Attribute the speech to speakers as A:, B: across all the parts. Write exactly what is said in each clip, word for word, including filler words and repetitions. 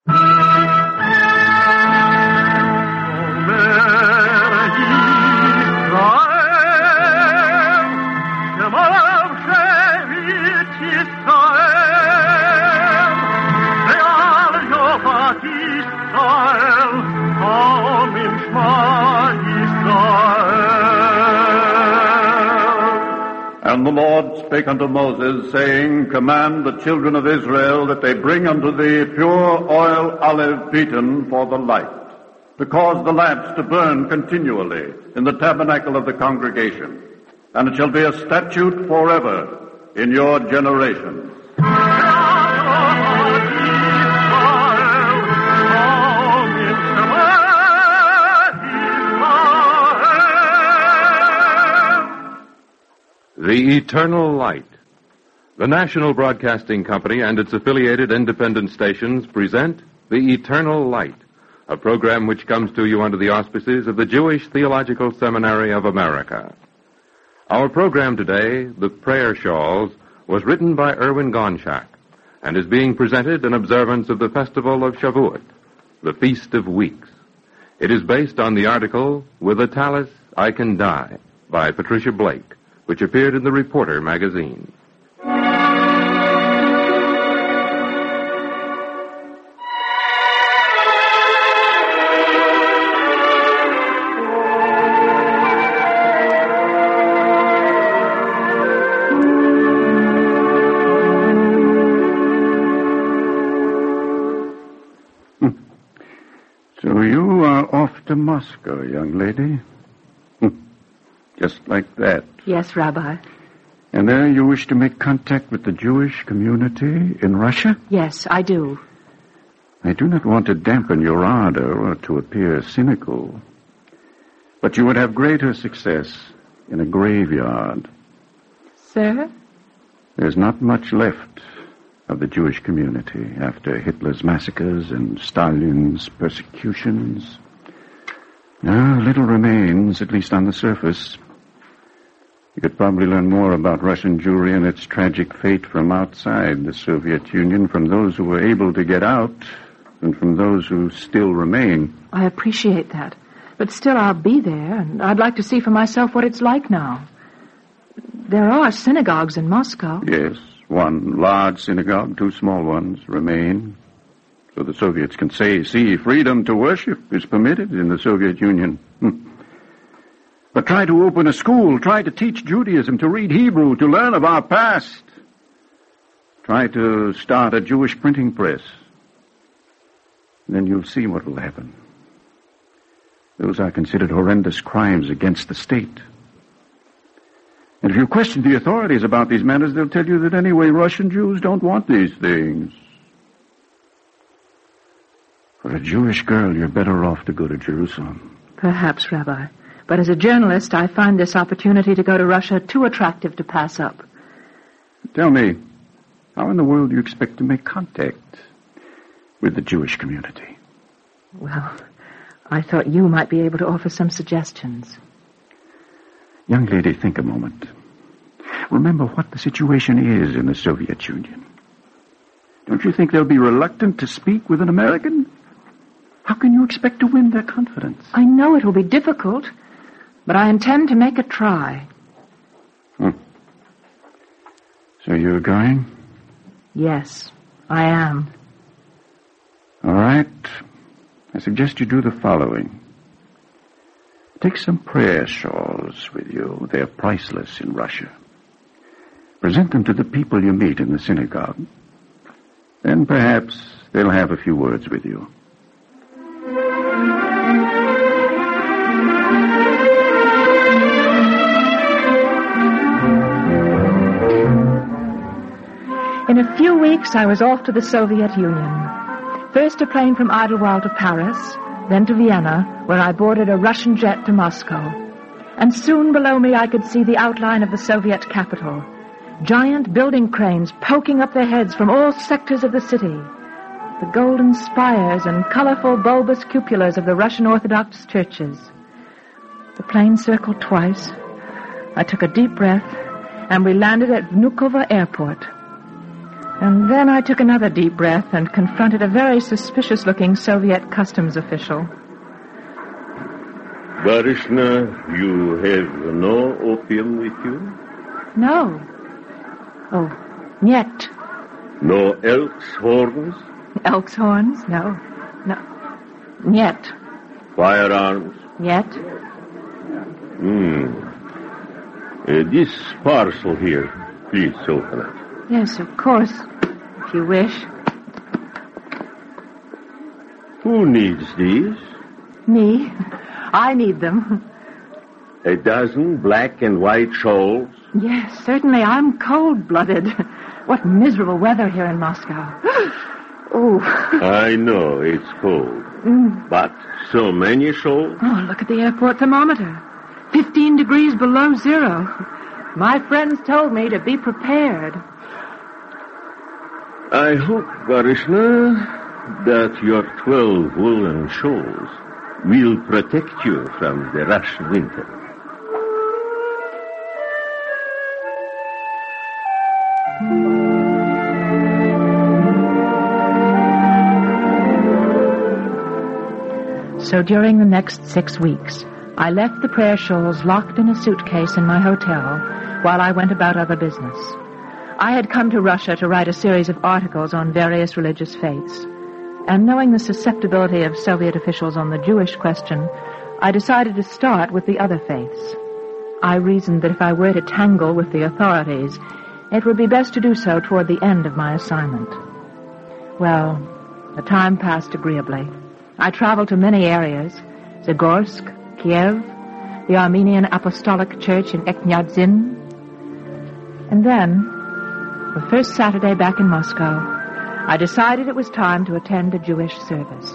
A: And the Lord spake unto Moses, saying, Command the children of Israel that they bring unto thee pure oil olive beaten for the light, to cause the lamps to burn continually in the tabernacle of the congregation. And it shall be a statute forever in your generations.
B: The Eternal Light. The National Broadcasting Company and its affiliated independent stations present The Eternal Light, a program which comes to you under the auspices of the Jewish Theological Seminary of America. Our program today, The Prayer Shawls, was written by Erwin Gonchak and is being presented in observance of the festival of Shavuot, the Feast of Weeks. It is based on the article, With a Tallis I Can Die, by Patricia Blake, which appeared in the Reporter magazine.
A: So you are off to Moscow, young lady. Just like that.
C: Yes, Rabbi.
A: And there you wish to make contact with the Jewish community in Russia?
C: Yes, I do.
A: I do not want to dampen your ardor or to appear cynical, but you would have greater success in a graveyard.
C: Sir?
A: There's not much left of the Jewish community after Hitler's massacres and Stalin's persecutions. No, little remains, at least on the surface. You could probably learn more about Russian Jewry and its tragic fate from outside the Soviet Union, from those who were able to get out, than from those who still remain.
C: I appreciate that. But still, I'll be there, and I'd like to see for myself what it's like now. There are synagogues in Moscow.
A: Yes, one large synagogue, two small ones remain. So the Soviets can say, see, freedom to worship is permitted in the Soviet Union. Hm. But try to open a school, try to teach Judaism, to read Hebrew, to learn of our past. Try to start a Jewish printing press. Then you'll see what will happen. Those are considered horrendous crimes against the state. And if you question the authorities about these matters, they'll tell you that anyway Russian Jews don't want these things. For a Jewish girl, you're better off to go to Jerusalem.
C: Perhaps, Rabbi. But as a journalist, I find this opportunity to go to Russia too attractive to pass up.
A: Tell me, how in the world do you expect to make contact with the Jewish community?
C: Well, I thought you might be able to offer some suggestions.
A: Young lady, think a moment. Remember what the situation is in the Soviet Union. Don't you think they'll be reluctant to speak with an American? How can you expect to win their confidence?
C: I know it will be difficult, but I intend to make a try.
A: Hmm. So you're going?
C: Yes, I am.
A: All right. I suggest you do the following. Take some prayer shawls with you. They're priceless in Russia. Present them to the people you meet in the synagogue. Then perhaps they'll have a few words with you.
C: In a few weeks, I was off to the Soviet Union. First a plane from Idlewild to Paris, then to Vienna, where I boarded a Russian jet to Moscow. And soon below me I could see the outline of the Soviet capital. Giant building cranes poking up their heads from all sectors of the city. The golden spires and colorful bulbous cupolas of the Russian Orthodox churches. The plane circled twice. I took a deep breath, and we landed at Vnukovo Airport. And then I took another deep breath and confronted a very suspicious-looking Soviet customs official.
D: Barishna, you have no opium with you?
C: No. Oh, niet.
D: No elk's horns?
C: Elk's horns? No. No. Niet.
D: Firearms?
C: Niet.
D: Hmm. Uh, this parcel here, please open it.
C: Yes, of course, if you wish.
D: Who needs these?
C: Me. I need them.
D: A dozen black and white shawls?
C: Yes, certainly. I'm cold-blooded. What miserable weather here in Moscow. Oh.
D: I know it's cold.
C: Mm.
D: But so many shawls?
C: Oh, look at the airport thermometer. Fifteen degrees below zero. My friends told me to be prepared.
D: I hope, Barishna, that your twelve woolen shawls will protect you from the Russian winter.
C: So during the next six weeks, I left the prayer shawls locked in a suitcase in my hotel while I went about other business. I had come to Russia to write a series of articles on various religious faiths, and knowing the susceptibility of Soviet officials on the Jewish question, I decided to start with the other faiths. I reasoned that if I were to tangle with the authorities, it would be best to do so toward the end of my assignment. Well, the time passed agreeably. I traveled to many areas, Zagorsk, Kiev, the Armenian Apostolic Church in Eknyadzin. And then, the first Saturday back in Moscow, I decided it was time to attend a Jewish service.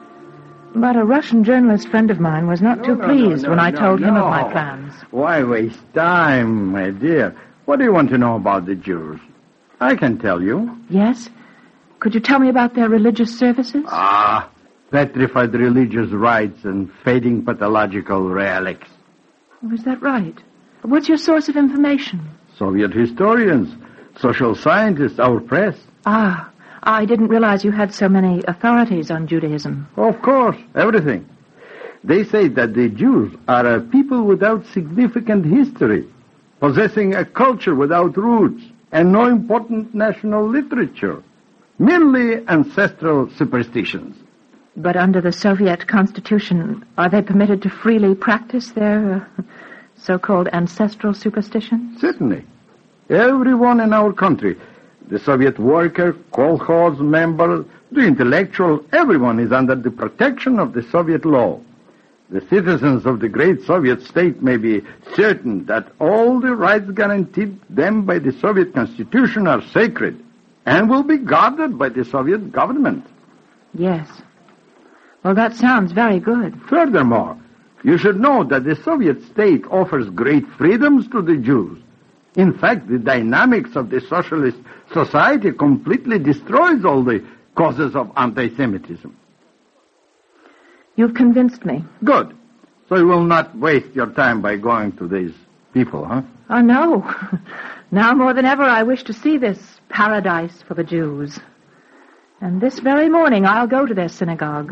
C: But a Russian journalist friend of mine was not
E: no,
C: too
E: no,
C: pleased
E: no,
C: when I
E: no,
C: told
E: no.
C: him of my plans.
E: Why waste time, my dear? What do you want to know about the Jews? I can tell you.
C: Yes? Could you tell me about their religious services?
E: Ah, petrified religious rites and fading pathological relics.
C: Oh, is that right? What's your source of information?
E: Soviet historians, social scientists, our press.
C: Ah, I didn't realize you had so many authorities on Judaism.
E: Of course, everything. They say that the Jews are a people without significant history, possessing a culture without roots, and no important national literature, merely ancestral superstitions.
C: But under the Soviet Constitution, are they permitted to freely practice their uh, so-called ancestral superstitions?
E: Certainly. Everyone in our country, the Soviet worker, kolkhoz member, the intellectual, everyone is under the protection of the Soviet law. The citizens of the great Soviet state may be certain that all the rights guaranteed them by the Soviet Constitution are sacred and will be guarded by the Soviet government.
C: Yes. Well, that sounds very good.
E: Furthermore, you should know that the Soviet state offers great freedoms to the Jews. In fact, the dynamics of the socialist society completely destroys all the causes of anti-Semitism.
C: You've convinced me.
E: Good. So you will not waste your time by going to these people, huh?
C: Oh, no. Now more than ever, I wish to see this paradise for the Jews. And this very morning, I'll go to their synagogue.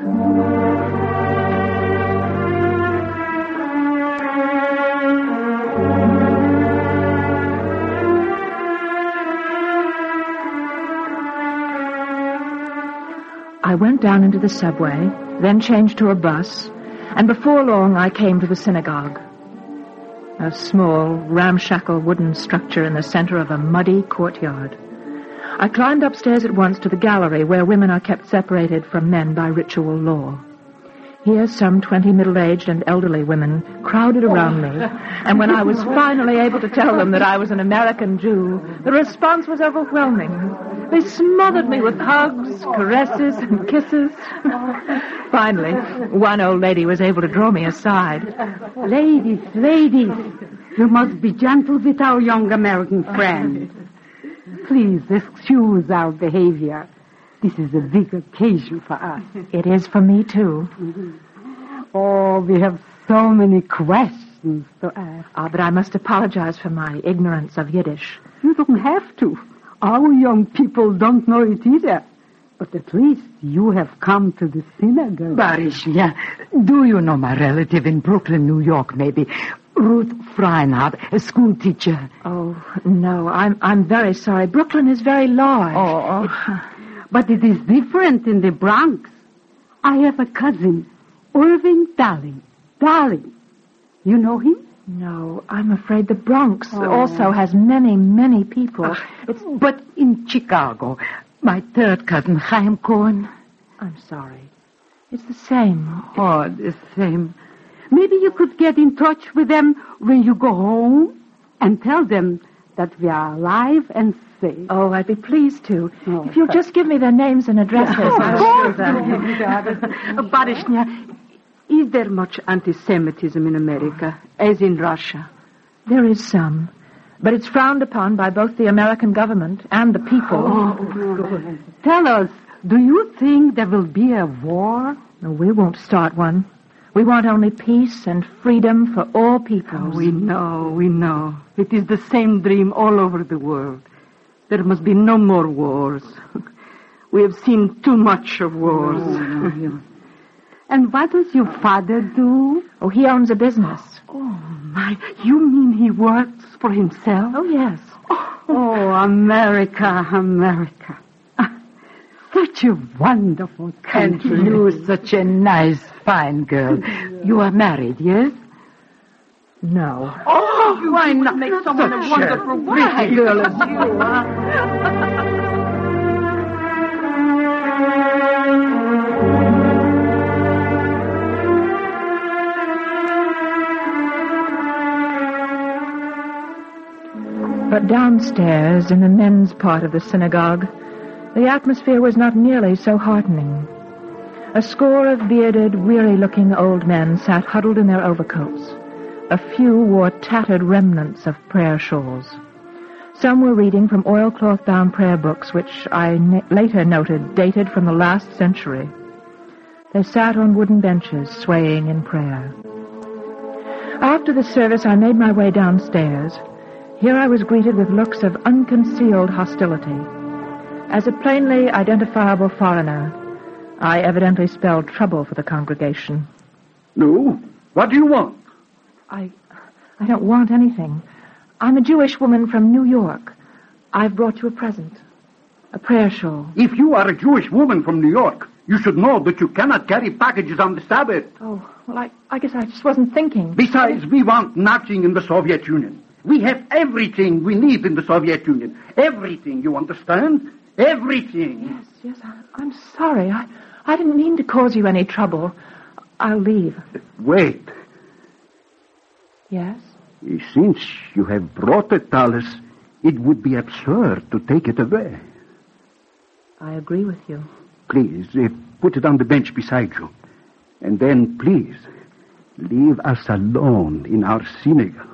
C: I went down into the subway, then changed to a bus, and before long I came to the synagogue. A small, ramshackle wooden structure in the center of a muddy courtyard. I climbed upstairs at once to the gallery where women are kept separated from men by ritual law. Here some twenty middle-aged and elderly women crowded around me, and when I was finally able to tell them that I was an American Jew, the response was overwhelming. They smothered me with hugs, caresses, and kisses. Finally, one old lady was able to draw me aside.
F: Ladies, ladies, you must be gentle with our young American friend. Please excuse our behavior. This is a big occasion for us.
C: It is for me, too.
F: Oh, we have so many questions to ask.
C: Ah, but I must apologize for my ignorance of Yiddish.
F: You don't have to. Our young people don't know it either. But at least you have come to the synagogue.
G: Barishnya, do you know my relative in Brooklyn, New York, maybe? Ruth Freinhardt, a school teacher.
C: Oh, no, I'm I'm very sorry. Brooklyn is very large.
F: Oh, it, but it is different in the Bronx. I have a cousin, Irving Darling. Darling. You know him?
C: No, I'm afraid the Bronx
F: Oh.
C: also has many, many people.
G: Uh, it's, but in Chicago, my third cousin, Chaim Cohen.
C: I'm sorry. It's the same.
F: Oh, the same. Maybe you could get in touch with them when you go home and tell them that we are alive and safe.
C: Oh, I'd be pleased to.
F: Oh.
C: If you'll just give me their names and addresses,
F: Oh,
C: I'll do
F: of
C: that.
H: Barishnya, is there much anti-Semitism in America, as in Russia?
C: There is some, but it's frowned upon by both the American government and the people.
F: Oh, tell us, do you think there will be a war?
C: No, we won't start one. We want only peace and freedom for all peoples.
H: We know, we know. It is the same dream all over the world. There must be no more wars. We have seen too much of wars.
F: Oh, and what does your father do?
C: Oh, he owns a business.
H: Oh, my. You mean he works for himself?
C: Oh, yes.
F: Oh, America, America. Such a wonderful
G: And
F: country.
G: you, such a nice, fine girl. You are married, yes?
C: No.
G: Oh, why not?
H: Make someone a
G: Such
H: wonderful
G: pretty
H: wife.
G: girl as you are.
C: But downstairs, in the men's part of the synagogue, the atmosphere was not nearly so heartening. A score of bearded, weary-looking old men sat huddled in their overcoats. A few wore tattered remnants of prayer shawls. Some were reading from oilcloth-bound prayer books, which I na- later noted dated from the last century. They sat on wooden benches, swaying in prayer. After the service, I made my way downstairs. Here I was greeted with looks of unconcealed hostility. As a plainly identifiable foreigner, I evidently spelled trouble for the congregation.
E: No? What do you want?
C: I, I don't want anything. I'm a Jewish woman from New York. I've brought you a present. A prayer shawl.
E: If you are a Jewish woman from New York, you should know that you cannot carry packages on the Sabbath.
C: Oh, well, I, I guess I just wasn't thinking.
E: Besides, we want nothing in the Soviet Union. We have everything we need in the Soviet Union. Everything, you understand? Everything.
C: Yes, yes, I, I'm sorry. I, I didn't mean to cause you any trouble. I'll leave.
E: Wait.
C: Yes?
E: Since you have brought the talus, it would be absurd to take it away.
C: I agree with you.
E: Please, uh, put it on the bench beside you. And then, please, leave us alone in our synagogue.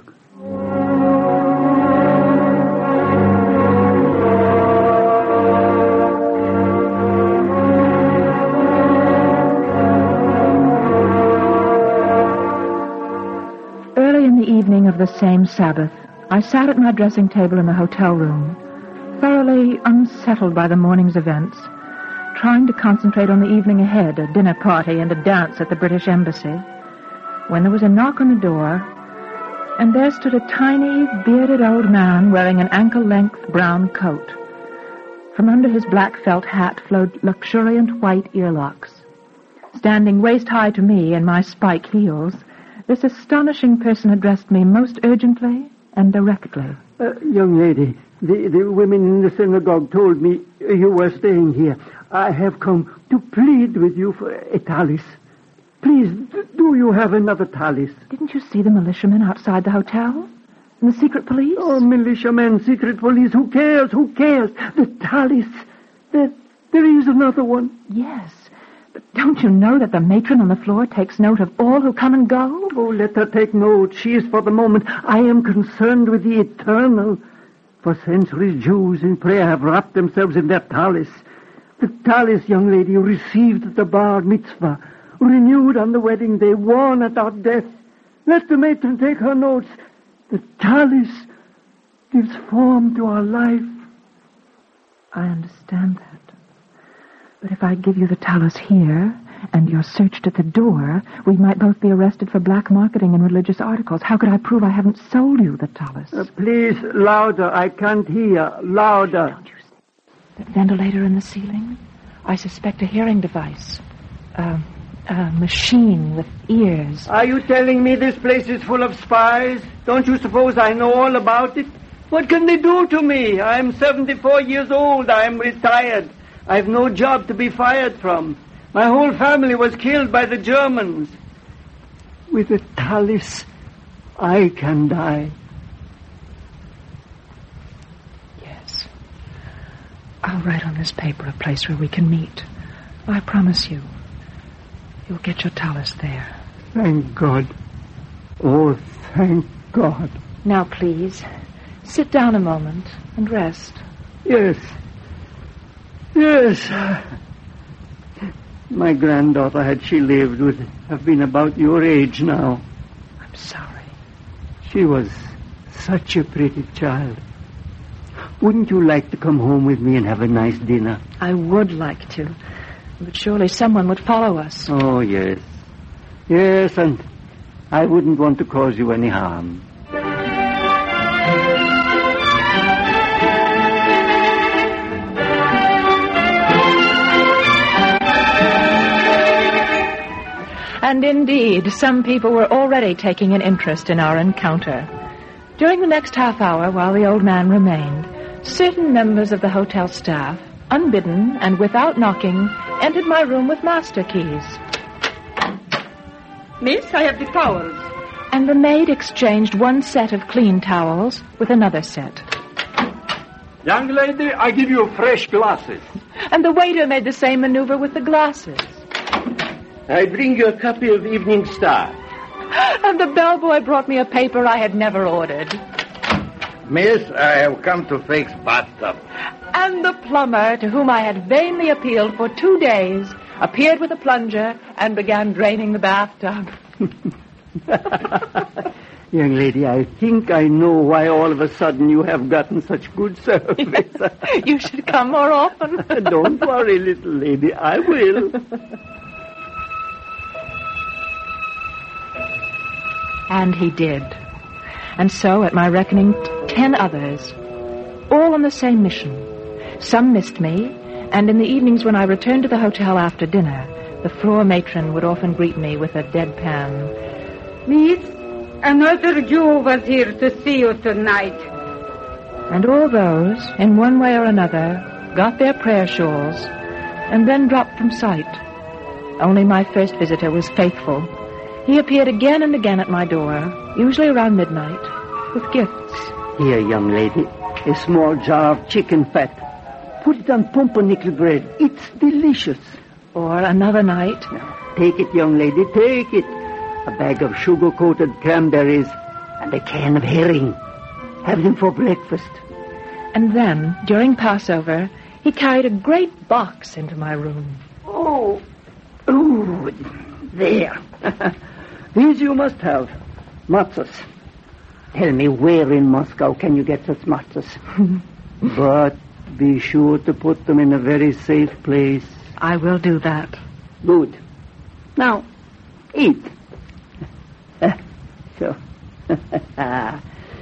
C: Early in the evening of the same Sabbath, I sat at my dressing table in the hotel room, thoroughly unsettled by the morning's events, trying to concentrate on the evening ahead, a dinner party and a dance at the British Embassy, when there was a knock on the door, and there stood a tiny, bearded old man wearing an ankle-length brown coat. From under his black felt hat flowed luxuriant white earlocks. Standing waist-high to me in my spike heels, this astonishing person addressed me most urgently and directly.
I: Uh, young lady, the, the women in the synagogue told me you were staying here. I have come to plead with you for a talis. Please, do you have another talis?
C: Didn't you see the militiamen outside the hotel? And the secret police?
I: Oh, militiamen, secret police, who cares, who cares? The talis, there, there is another one.
C: Yes, but don't you know that the matron on the floor takes note of all who come and go?
I: Oh, let her take note. She is for the moment. I am concerned with the eternal. For centuries, Jews in prayer have wrapped themselves in their talis. The talis, young lady, received at the bar mitzvah, renewed on the wedding day, worn at our death. Let the matron take her notes. The talis gives form to our life,
C: I understand that. But if I give you the talus here, and you're searched at the door, we might both be arrested for black marketing in religious articles. How could I prove I haven't sold you the talus?
I: Uh, please, louder. I can't hear. Louder.
C: Don't you see that ventilator in the ceiling? I suspect a hearing device. Uh, a machine with ears.
I: Are you telling me this place is full of spies? Don't you suppose I know all about it? What can they do to me? I'm seventy-four years old. I'm retired. I've no job to be fired from. My whole family was killed by the Germans. With a talus, I can die.
C: Yes. I'll write on this paper a place where we can meet. I promise you. You'll get your talus there.
I: Thank God. Oh, thank God.
C: Now, please, sit down a moment and rest.
I: Yes. Yes. My granddaughter, had she lived, would have been about your age now.
C: I'm sorry.
I: She was such a pretty child. Wouldn't you like to come home with me and have a nice dinner?
C: I would like to, but surely someone would follow us.
I: Oh, yes. Yes, and I wouldn't want to cause you any harm.
C: And indeed, some people were already taking an interest in our encounter. During the next half hour, while the old man remained, certain members of the hotel staff, unbidden and without knocking, entered my room with master keys.
H: Miss, I have the towels.
C: And the maid exchanged one set of clean towels with another set.
E: Young lady, I give you fresh glasses.
C: And the waiter made the same maneuver with the glasses.
D: I bring you a copy of Evening Star.
C: And the bellboy brought me a paper I had never ordered.
E: Miss, I have come to fix bathtub.
C: And the plumber, to whom I had vainly appealed for two days, appeared with a plunger and began draining the bathtub.
I: Young lady, I think I know why all of a sudden you have gotten such good service.
C: Yes. You should come more often.
I: Don't worry, little lady. I will.
C: And he did. And so, at my reckoning, ten others, all on the same mission. Some missed me, and in the evenings when I returned to the hotel after dinner, the floor matron would often greet me with a deadpan,
F: Miss, another Jew was here to see you tonight.
C: And all those, in one way or another, got their prayer shawls and then dropped from sight. Only my first visitor was faithful. He appeared again and again at my door, usually around midnight, with gifts.
I: Here, young lady, a small jar of chicken fat. Put it on pumpernickel bread. It's delicious.
C: Or another night.
I: Take it, young lady, take it. A bag of sugar-coated cranberries and a can of herring. Have them for breakfast.
C: And then, during Passover, he carried a great box into my room.
I: Oh, oh, there. These you must have. Matzahs. Tell me, where in Moscow can you get such matzahs? But be sure to put them in a very safe place.
C: I will do that.
I: Good. Now, eat. So. uh,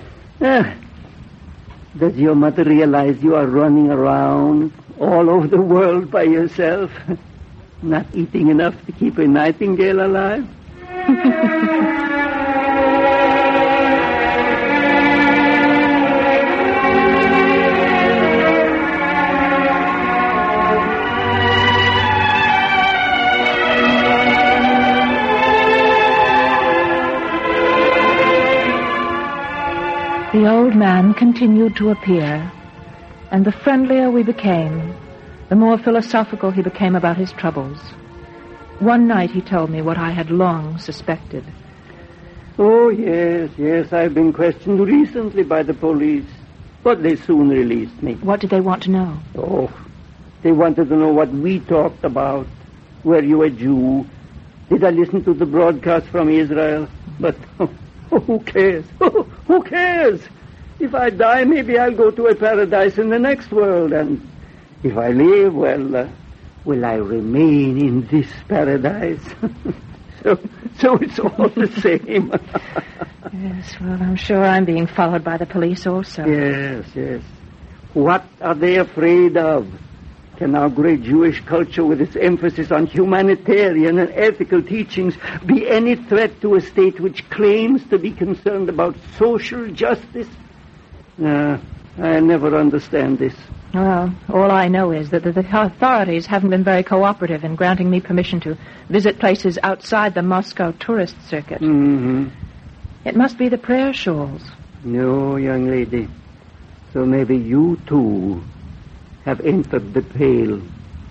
I: does your mother realize you are running around all over the world by yourself? Not eating enough to keep a nightingale alive?
C: The old man continued to appear, and the friendlier we became, the more philosophical he became about his troubles. One night he told me what I had long suspected.
I: Oh, yes, yes, I've been questioned recently by the police, but they soon released me.
C: What did they want to know?
I: Oh, they wanted to know what we talked about. Were you a Jew? Did I listen to the broadcast from Israel? But oh, who cares? Oh, who cares? If I die, maybe I'll go to a paradise in the next world, and If I live, well, uh, will I remain in this paradise? so, so it's all the same.
C: Yes, well, I'm sure I'm being followed by the police also.
I: Yes, yes. What are they afraid of? Can our great Jewish culture, with its emphasis on humanitarian and ethical teachings, be any threat to a state which claims to be concerned about social justice? Uh, I never understand this.
C: Well, all I know is that the authorities haven't been very cooperative in granting me permission to visit places outside the Moscow tourist circuit.
I: Mm-hmm.
C: It must be the prayer shawls.
I: No, young lady. So maybe you, too, have entered the pale.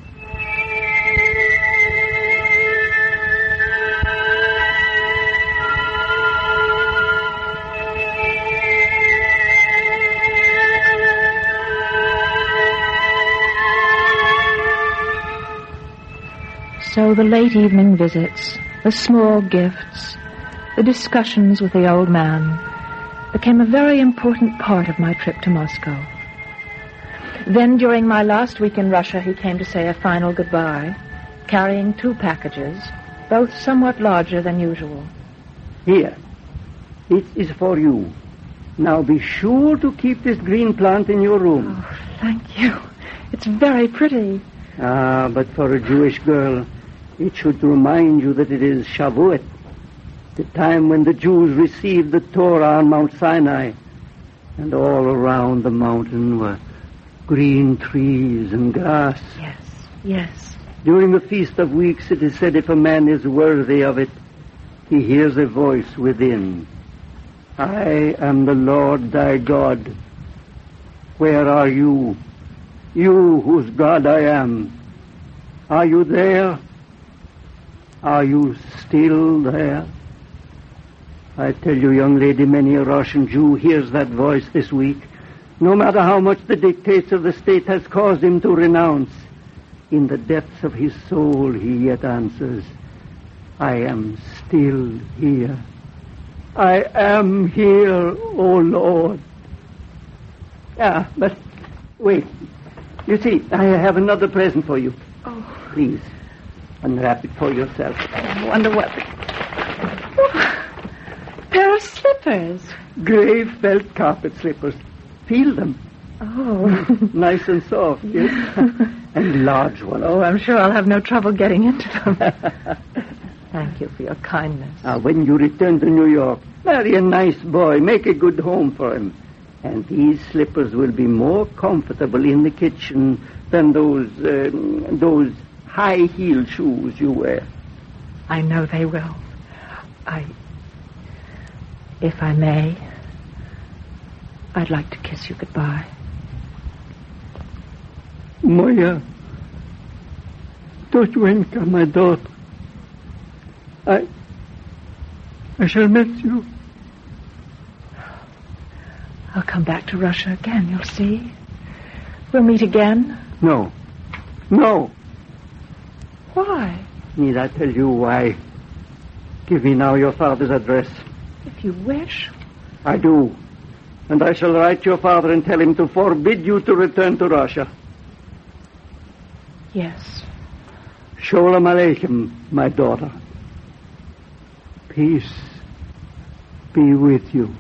C: So the late evening visits, the small gifts, the discussions with the old man became a very important part of my trip to Moscow. Then, during my last week in Russia, he came to say a final goodbye, carrying two packages, both somewhat larger than usual.
I: Here, it is for you. Now be sure to keep this green plant in your room.
C: Oh, thank you. It's very pretty.
I: Ah, but for a Jewish girl, it should remind you that it is Shavuot, the time when the Jews received the Torah on Mount Sinai, and all around the mountain were green trees and grass.
C: Yes, yes.
I: During the Feast of Weeks, it is said if a man is worthy of it, he hears a voice within. I am the Lord thy God. Where are you? You whose God I am. Are you there? Are you still there? I tell you, young lady, many a Russian Jew hears that voice this week. No matter how much the dictates of the state has caused him to renounce, in the depths of his soul he yet answers, I am still here. I am here, O Lord. Ah, but wait. You see, I have another present for you.
C: Oh.
I: Please, unwrap it for yourself.
C: I wonder what... Oh, pair of slippers.
I: Gray felt carpet slippers. Feel them.
C: Oh.
I: Nice and soft, yes? And large ones.
C: Oh, I'm sure I'll have no trouble getting into them. Thank you for your kindness.
I: Now, when you return to New York, marry a nice boy. Make a good home for him. And these slippers will be more comfortable in the kitchen than those, um, those high-heeled shoes you wear.
C: I know they will. I... If I may, I'd like to kiss you goodbye.
I: Moya, Dotwenka, my daughter, I... I shall miss you.
C: I'll come back to Russia again, you'll see. We'll meet again.
I: No. No.
C: Why?
I: Need I tell you why? Give me now your father's address.
C: If you wish.
I: I do. And I shall write your father and tell him to forbid you to return to Russia.
C: Yes.
I: Sholem Aleichem, my daughter. Peace be with you.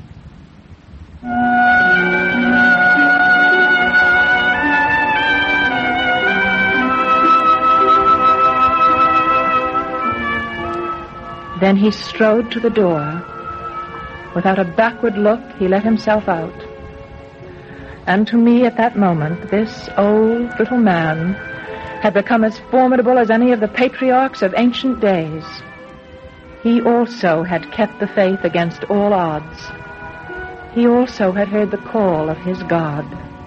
C: Then he strode to the door. Without a backward look, he let himself out. And to me at that moment, this old little man had become as formidable as any of the patriarchs of ancient days. He also had kept the faith against all odds. He also had heard the call of his God.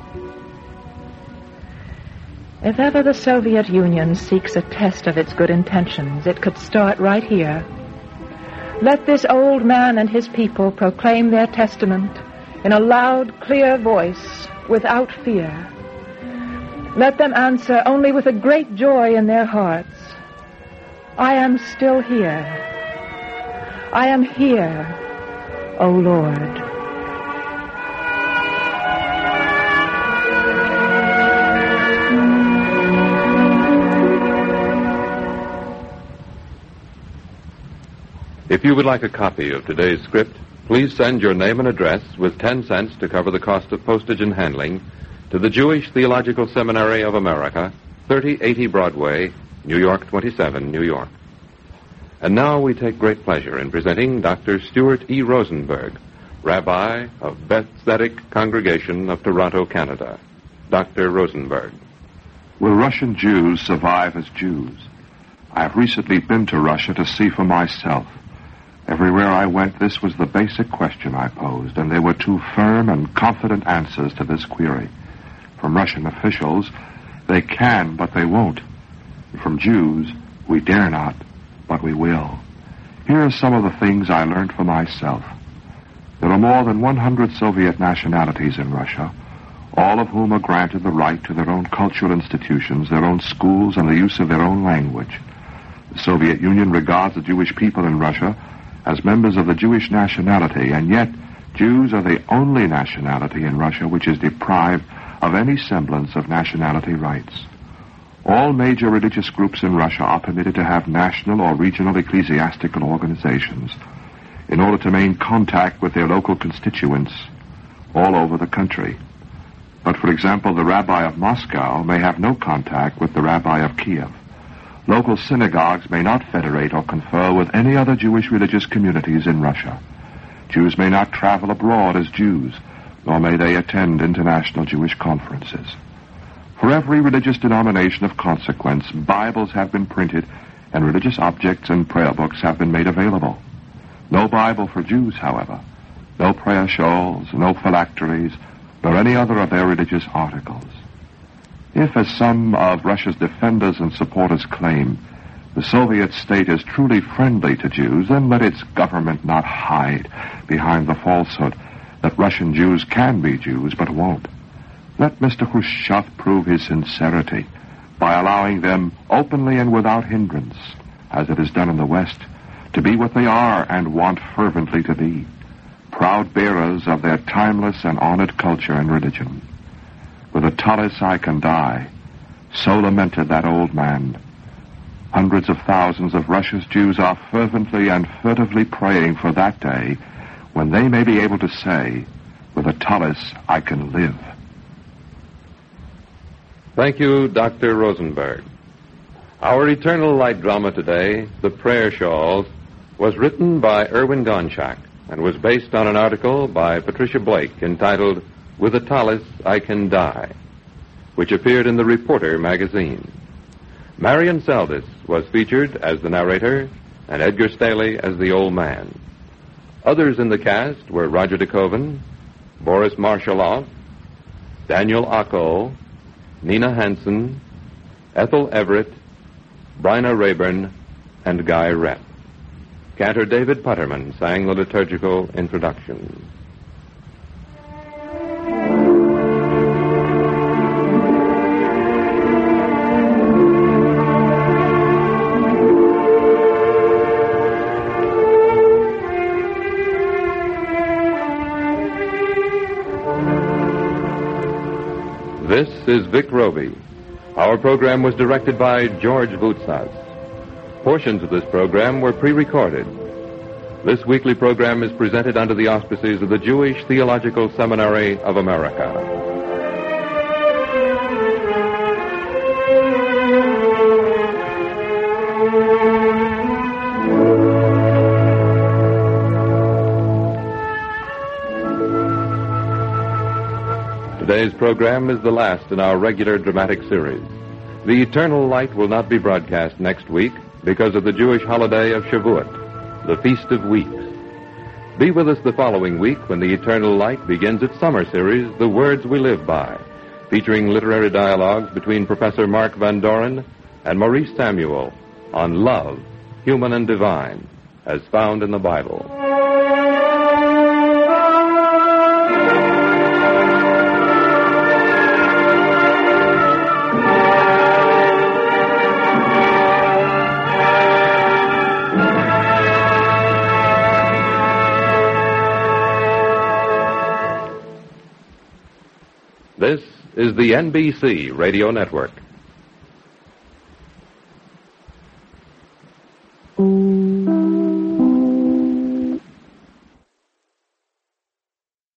C: If ever the Soviet Union seeks a test of its good intentions, it could start right here. Let this old man and his people proclaim their testament in a loud, clear voice, without fear. Let them answer only with a great joy in their hearts. I am still here. I am here, O Lord. Mm-hmm.
B: If you would like a copy of today's script, please send your name and address with ten cents to cover the cost of postage and handling to the Jewish Theological Seminary of America, thirty eighty Broadway, New York twenty-seven, New York. And now we take great pleasure in presenting Doctor Stuart E. Rosenberg, Rabbi of Bethesdic Congregation of Toronto, Canada. Doctor Rosenberg.
J: Will Russian Jews survive as Jews? I have recently been to Russia to see for myself. Everywhere I went, this was the basic question I posed, and there were two firm and confident answers to this query. From Russian officials, they can, but they won't. From Jews, we dare not, but we will. Here are some of the things I learned for myself. There are more than one hundred Soviet nationalities in Russia, all of whom are granted the right to their own cultural institutions, their own schools, and the use of their own language. The Soviet Union regards the Jewish people in Russia as members of the Jewish nationality, and yet Jews are the only nationality in Russia which is deprived of any semblance of nationality rights. All major religious groups in Russia are permitted to have national or regional ecclesiastical organizations in order to maintain contact with their local constituents all over the country. But, for example, the rabbi of Moscow may have no contact with the rabbi of Kiev. Local synagogues may not federate or confer with any other Jewish religious communities in Russia. Jews may not travel abroad as Jews, nor may they attend international Jewish conferences. For every religious denomination of consequence, Bibles have been printed, and religious objects and prayer books have been made available. No Bible for Jews, however. No prayer shawls, no phylacteries, nor any other of their religious articles. If, as some of Russia's defenders and supporters claim, the Soviet state is truly friendly to Jews, then let its government not hide behind the falsehood that Russian Jews can be Jews but won't. Let Mister Khrushchev prove his sincerity by allowing them openly and without hindrance, as it is done in the West, to be what they are and want fervently to be, proud bearers of their timeless and honored culture and religion. With a tallis I can die, so lamented that old man. Hundreds of thousands of Russia's Jews are fervently and furtively praying for that day when they may be able to say, with a tallis I can live.
B: Thank you, Doctor Rosenberg. Our Eternal Light drama today, The Prayer Shawls, was written by Erwin Gonchak and was based on an article by Patricia Blake entitled With a Tallis I Can Die, which appeared in the Reporter magazine. Marion Seldes was featured as the narrator and Edgar Staley as the old man. Others in the cast were Roger DeKoven, Boris Marshaloff, Daniel Ocko, Nina Hansen, Ethel Everett, Bryna Rayburn, and Guy Rep. Cantor David Putterman sang the liturgical introduction. This is Vic Roby. Our program was directed by George Voutsas. Portions of this program were pre-recorded. This weekly program is presented under the auspices of the Jewish Theological Seminary of America. Today's program is the last in our regular dramatic series. The Eternal Light will not be broadcast next week because of the Jewish holiday of Shavuot, the Feast of Weeks. Be with us the following week when the Eternal Light begins its summer series, The Words We Live By, featuring literary dialogues between Professor Mark Van Doren and Maurice Samuel on love, human and divine, as found in the Bible. This is the N B C Radio Network.